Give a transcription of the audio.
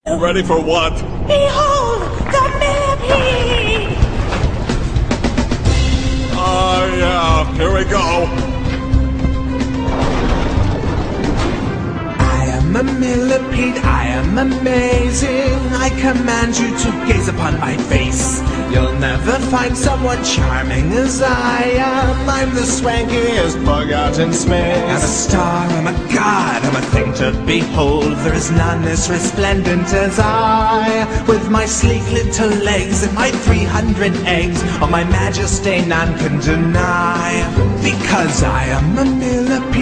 Ready for what? Behold, the millipede! Yeah, here we go. I am a millipede, I am amazing. I command you to gaze upon my face. You'll never find someone charming as I am. I'm the swankiest bug out in space. I'm a star, I'm a god, I'm a thing to behold. There is none as resplendent as I. With my sleek little legs and my 300 eggs, all my majesty none can deny. Because I am a millipede.